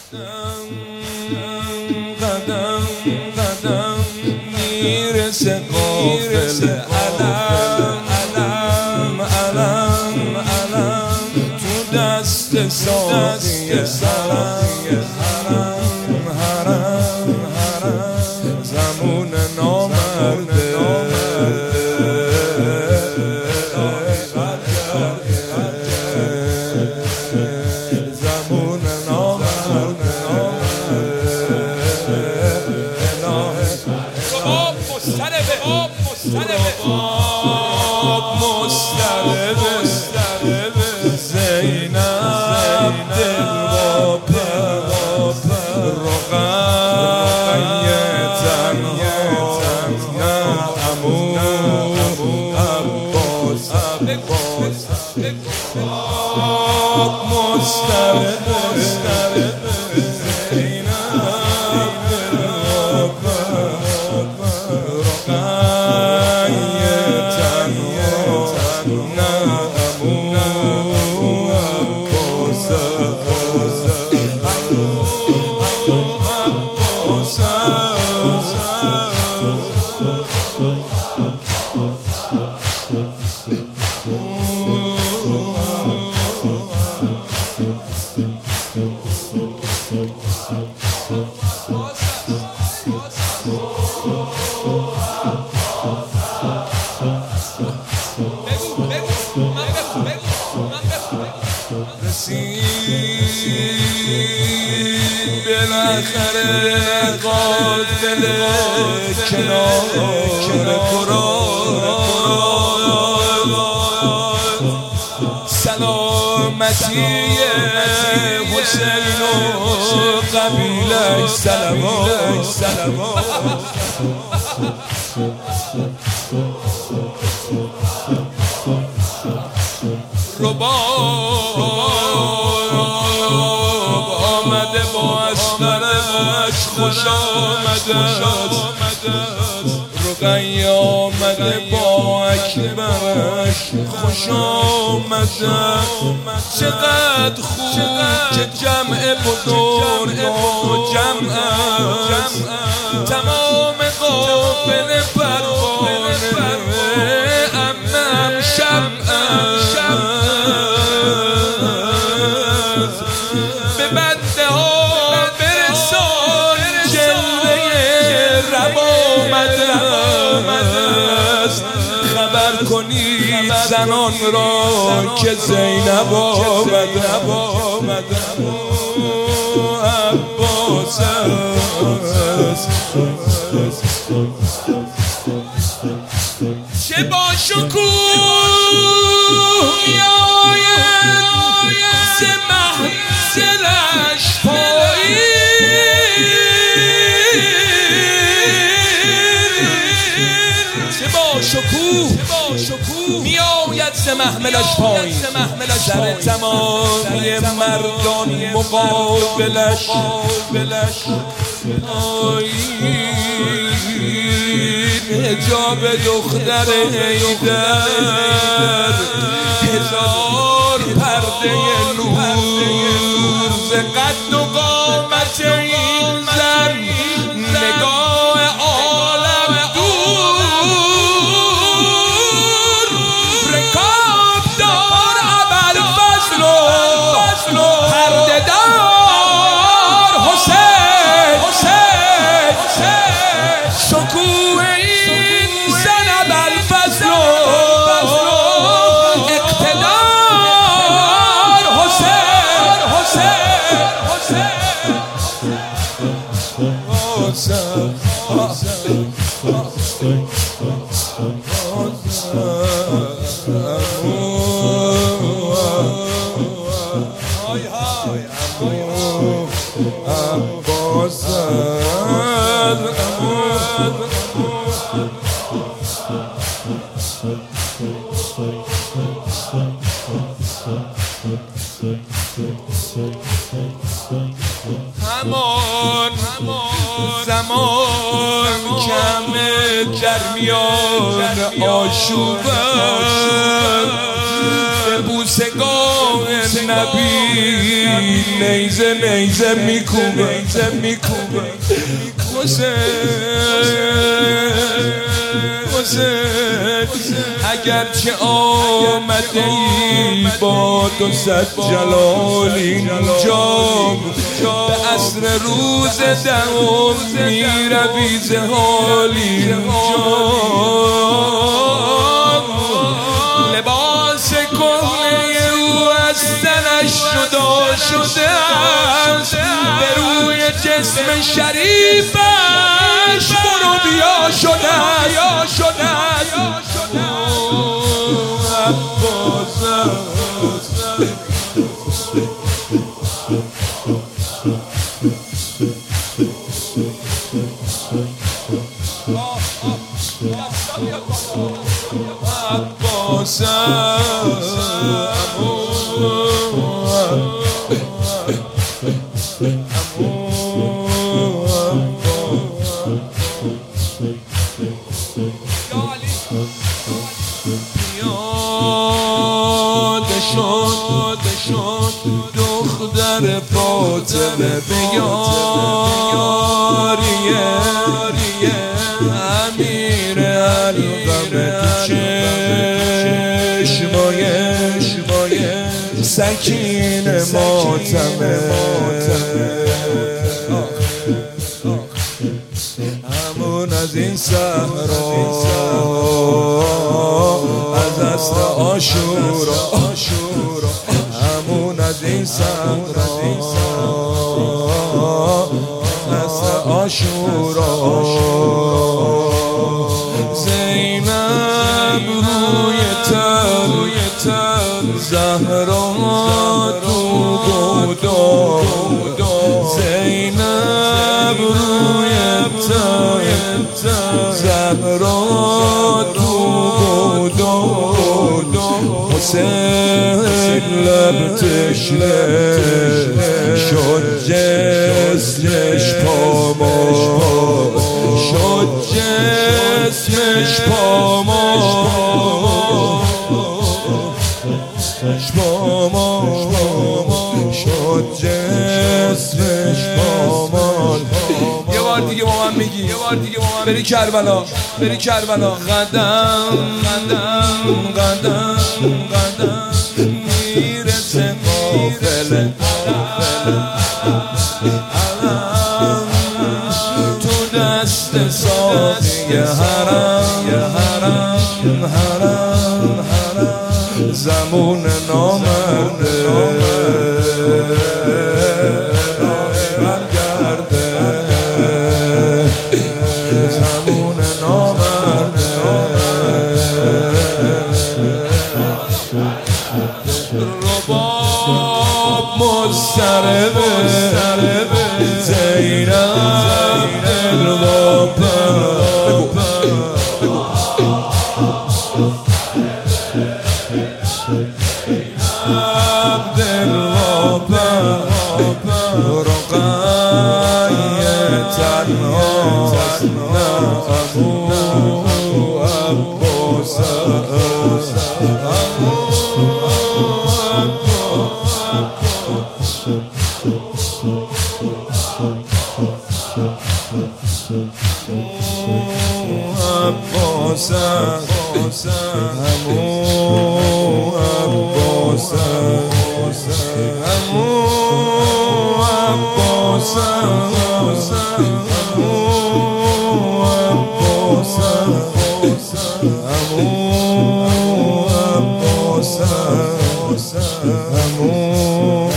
قدم قدم میرسه قافله علم علم علم علم تو دست ساقی حرم حرم حرم زمون نامرده زمون نامرده مستربه زینب دلواپر رقیه تنها عمو عباس مستربه زینب بالاخره قاتل کنار سلامتی حسین و قبیله سلوات رباب آمده با اسلرش خوش آمده رقیه آمده با اکبرش خوش آمده چقدر خوب که جمع بزرگ و جمع است تمام قافله پروانه امم شمع است به بنده ها برسان جلوه رب آمده است خبر کنید زنان را که زینب آمده عباس است چه با شکوه میآید ز محفلش پایین چه با شکوه میآید ز محملش پایین سر تمامی مردان مقابلش حجاب دختر حیدر هزار پرده نور ز قد و قامت این زن نگاه عالم دور رکاب دار ابوالفضل و پرده دار حسین شکوه این زن ابوالفضل اقتدار همان زمان کم در میان آشوب به بوسگاه نبی نیزه نیزه میکوبه اگرچه آمده ای با تو صد جلال اینجا به عصر روز دهم میروی ز حال اینجا لباس کهنه او از تنش جدا شده است به روی جسم شریفش برو بیا شده دختر فاطمه بیاریه امیر القمه چشمای سکین ماتمه همون از این صحرا از اصل عاشورا همون از این صحرا اصل عاشورا زینب روی تن زهرا تو گودار زینب روی تن زهرا تو گودار حسین لب تشنه شد جسمش پامال شد جسمش پامال شد جسمش پامال یه بار دیگه با من میگی بری کربلا قدم میرسه قافله تو دست ساقی حرم زمون نامرده برگرده زمون نامرده رباب مضطربه زینب دلواپه رقیه تنهاست نه ابو عباس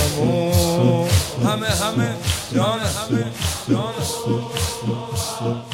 همه جان